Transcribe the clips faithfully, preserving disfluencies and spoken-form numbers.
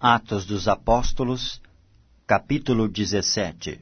Atos dos Apóstolos, capítulo dezessete.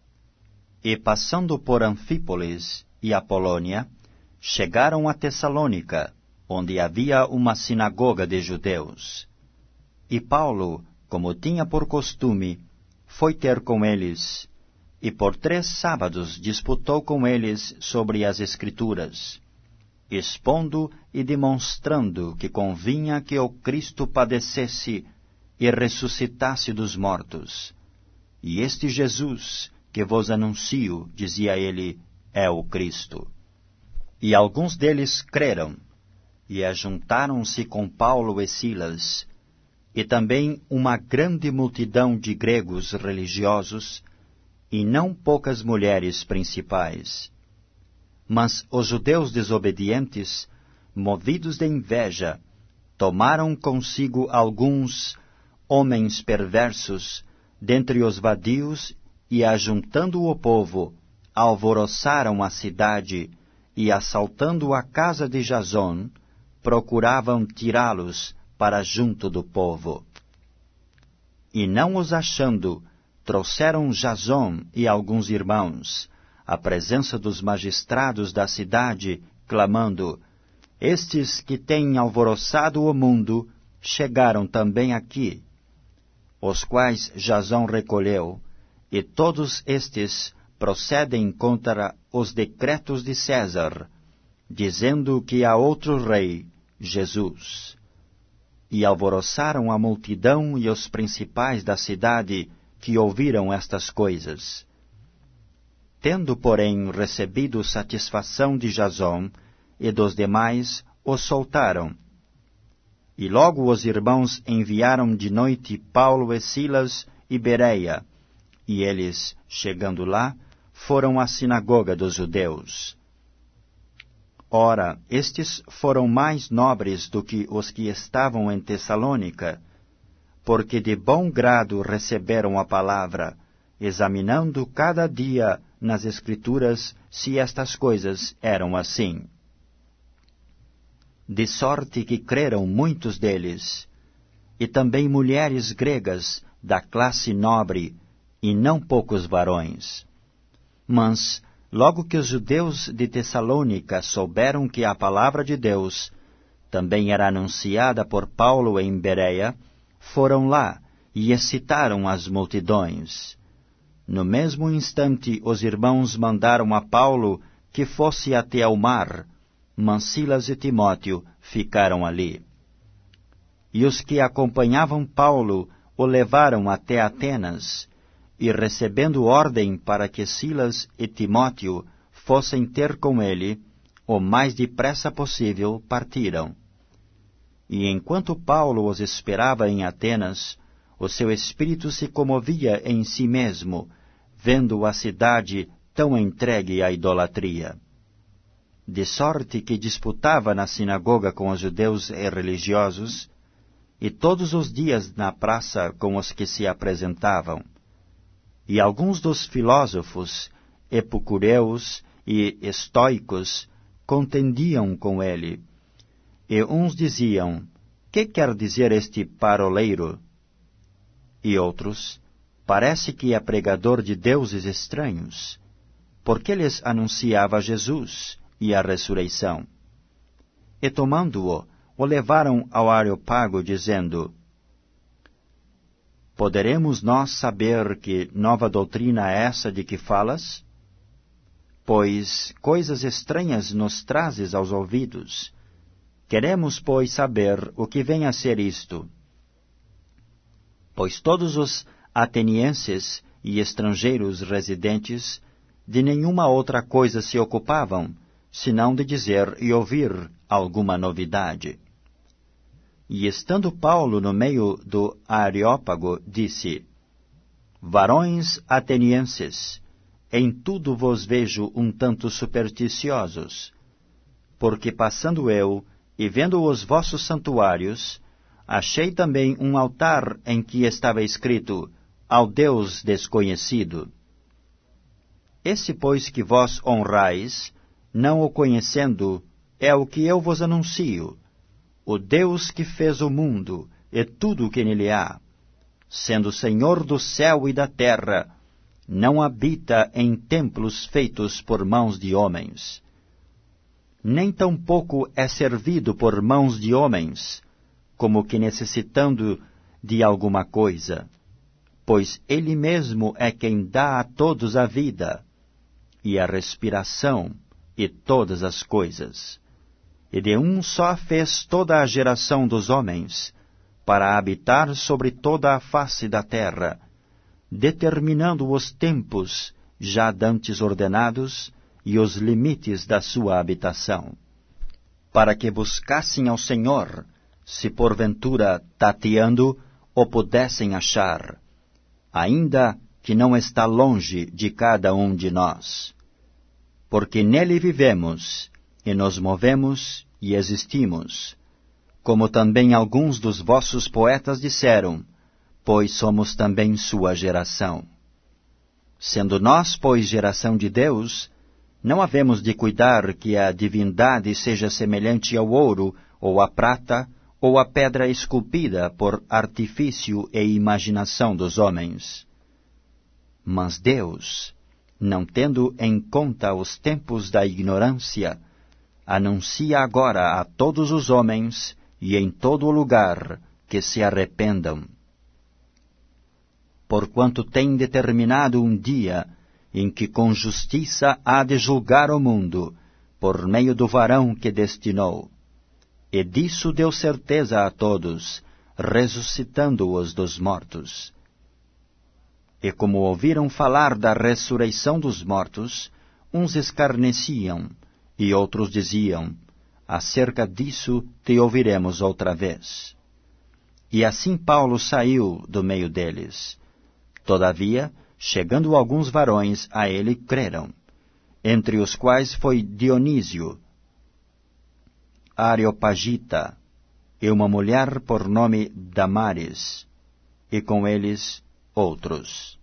E passando por Anfípolis e Apolônia, chegaram a Tessalônica, onde havia uma sinagoga de judeus. E Paulo, como tinha por costume, foi ter com eles, e por três sábados disputou com eles sobre as Escrituras, expondo e demonstrando que convinha que o Cristo padecesse e ressuscitasse dos mortos. E este Jesus, que vos anuncio, dizia ele, é o Cristo. E alguns deles creram, e ajuntaram-se com Paulo e Silas, e também uma grande multidão de gregos religiosos, e não poucas mulheres principais. Mas os judeus desobedientes, movidos de inveja, tomaram consigo alguns homens perversos dentre os vadios, e ajuntando o povo, alvoroçaram a cidade, e assaltando a casa de Jasón, procuravam tirá-los para junto do povo. E não os achando, trouxeram Jasón e alguns irmãos, à presença dos magistrados da cidade, clamando: Estes que têm alvoroçado o mundo, chegaram também aqui, os quais Jasón recolheu, e todos estes procedem contra os decretos de César, dizendo que há outro rei, Jesus. E alvoroçaram a multidão e os principais da cidade, que ouviram estas coisas. Tendo, porém, recebido satisfação de Jasón e dos demais, os soltaram. E logo os irmãos enviaram de noite Paulo e Silas e Bereia, e eles, chegando lá, foram à sinagoga dos judeus. Ora, estes foram mais nobres do que os que estavam em Tessalônica, porque de bom grado receberam a palavra, examinando cada dia nas Escrituras se estas coisas eram assim. De sorte que creram muitos deles, e também mulheres gregas da classe nobre, e não poucos varões. Mas, logo que os judeus de Tessalônica souberam que a palavra de Deus também era anunciada por Paulo em Bereia, foram lá e excitaram as multidões. No mesmo instante, os irmãos mandaram a Paulo que fosse até ao mar, mas Silas e Timóteo ficaram ali. E os que acompanhavam Paulo o levaram até Atenas, e recebendo ordem para que Silas e Timóteo fossem ter com ele, o mais depressa possível partiram. E enquanto Paulo os esperava em Atenas, o seu espírito se comovia em si mesmo, vendo a cidade tão entregue à idolatria. De sorte que disputava na sinagoga com os judeus e religiosos, e todos os dias na praça com os que se apresentavam. E alguns dos filósofos, epicureus e estoicos, contendiam com ele. E uns diziam: Que quer dizer este paroleiro? E outros: Parece que é pregador de deuses estranhos, porque lhes anunciava Jesus e a ressurreição. E tomando-o, o levaram ao Areópago, dizendo: Poderemos nós saber que nova doutrina é essa de que falas? Pois coisas estranhas nos trazes aos ouvidos. Queremos, pois, saber o que vem a ser isto. Pois todos os atenienses e estrangeiros residentes de nenhuma outra coisa se ocupavam, senão de dizer e ouvir alguma novidade. E estando Paulo no meio do Areópago, disse: Varões atenienses, em tudo vos vejo um tanto supersticiosos, porque passando eu, e vendo os vossos santuários, achei também um altar em que estava escrito: Ao Deus desconhecido. Esse, pois, que vós honrais, não o conhecendo, é o que eu vos anuncio, o Deus que fez o mundo e tudo o que nele há, sendo Senhor do céu e da terra, não habita em templos feitos por mãos de homens. Nem tampouco é servido por mãos de homens, como que necessitando de alguma coisa, pois Ele mesmo é quem dá a todos a vida, e a respiração, e todas as coisas. E de um só fez toda a geração dos homens, para habitar sobre toda a face da terra, determinando os tempos já dantes ordenados e os limites da sua habitação, para que buscassem ao Senhor, se porventura tateando o pudessem achar, ainda que não está longe de cada um de nós. Porque nele vivemos, e nos movemos e existimos, como também alguns dos vossos poetas disseram, pois somos também sua geração. Sendo nós, pois, geração de Deus, não havemos de cuidar que a divindade seja semelhante ao ouro, ou à prata, ou à pedra esculpida por artifício e imaginação dos homens. Mas Deus, não tendo em conta os tempos da ignorância, anuncia agora a todos os homens e em todo o lugar que se arrependam. Porquanto tem determinado um dia em que com justiça há de julgar o mundo, por meio do varão que destinou. E disso deu certeza a todos, ressuscitando-os dos mortos. E como ouviram falar da ressurreição dos mortos, uns escarneciam, e outros diziam, acerca disso te ouviremos outra vez. E assim Paulo saiu do meio deles. Todavia, chegando alguns varões a ele, creram, entre os quais foi Dionísio, Areopagita, e uma mulher por nome Damaris, e com eles outros.